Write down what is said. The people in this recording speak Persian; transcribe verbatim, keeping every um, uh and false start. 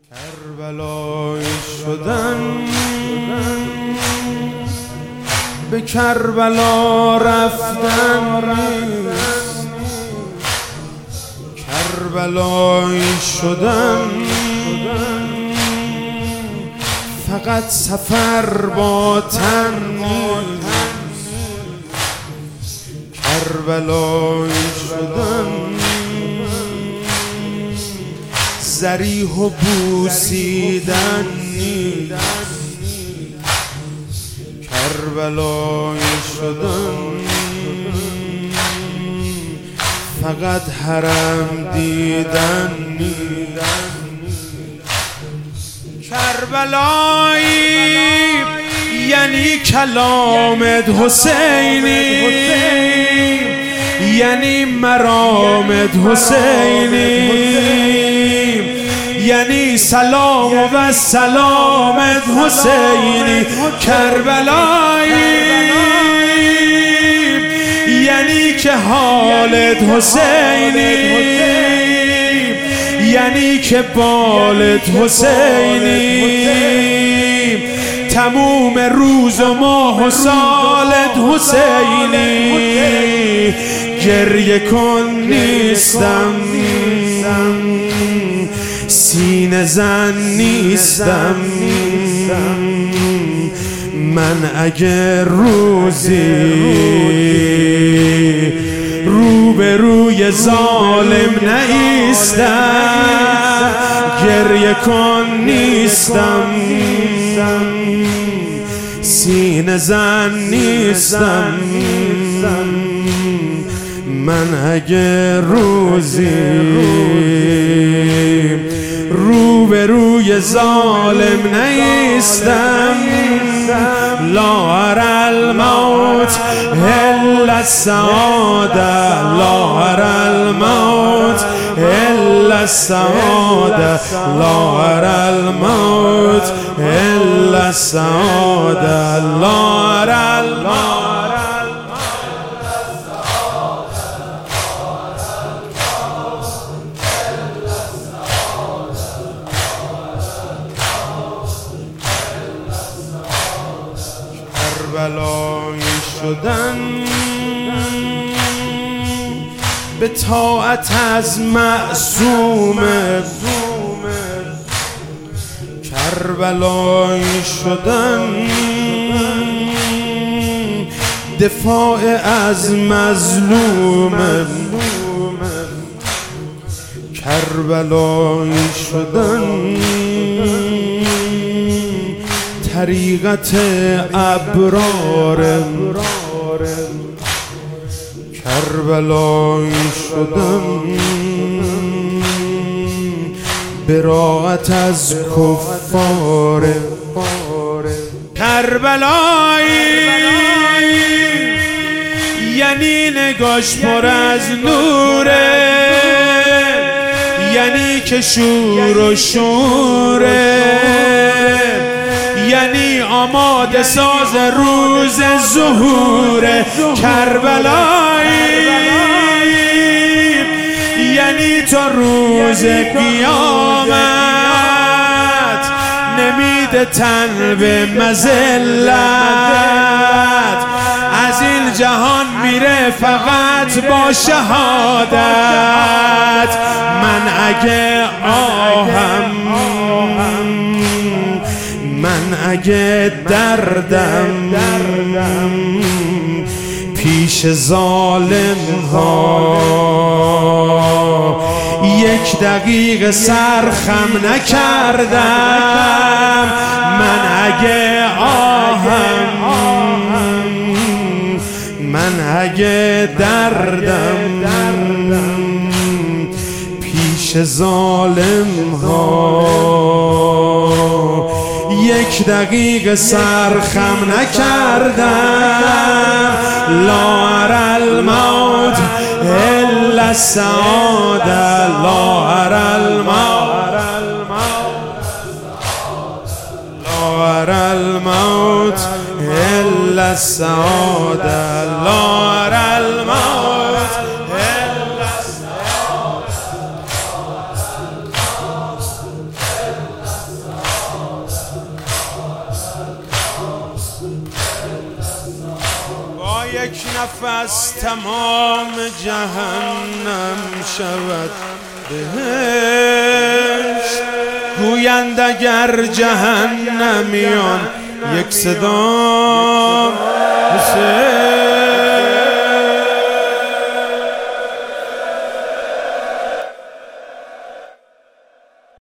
کربلایی شدن به کربلا رفتن نیست، کربلایی شدن فقط سفر با تن نیست، کربلایی شدن ذریح و بوسیدن نیست، کربلایی شدن فقط حرم دیدن نیست، کربلایی یعنی کلامت حسینی، یعنی مرامت حسینی، یعنی سلام و سلامت حسینی، کربلایی یعنی که حالت حسینی، یعنی که بالت حسینی، تموم روز و ماه و سالت حسینی، گریه کن نیستم، سینه زن نیستم، من اگر روزی روبروی ظالم نایستم، گریه کن نیستم، سینه زن نیستم، من اگر روزی روبروی ظالم نایستم، لا ارى الموت الا السعاده، لا ارى الموت الا السعاده، لا ارى الموت الا السعاده، لا ارى الموت. کربلایی شدن به طاعت از معصوم، کربلایی شدن دفاع از مظلوم، کربلایی شدن طریقت ابرار، کربلایی شدن براءت از کفار، کربلایی یعنی نگاش پر از نوره، یعنی که شور و شوره، یعنی آماده ساز روز ظهور، کربلایی یعنی تا روز قیامت نمیده تن به مذلت، از این جهان میره فقط با شهادت، من اگه آهم، من اگه دردم پیش ظالم ها یک دقیقه سرخم نکردم، من اگه آهم، من اگه دردم پیش ظالم ها یک دقیقه سرخم نکردم، لا ارى الموت الا السعاده، لا ارى الموت، لا ارى الموت الا السعاده، لا ارى الموت الا السعاده. یک نفس تمام جهنم شود بهشت. گویند اگر جهنمیان یک صدا حسین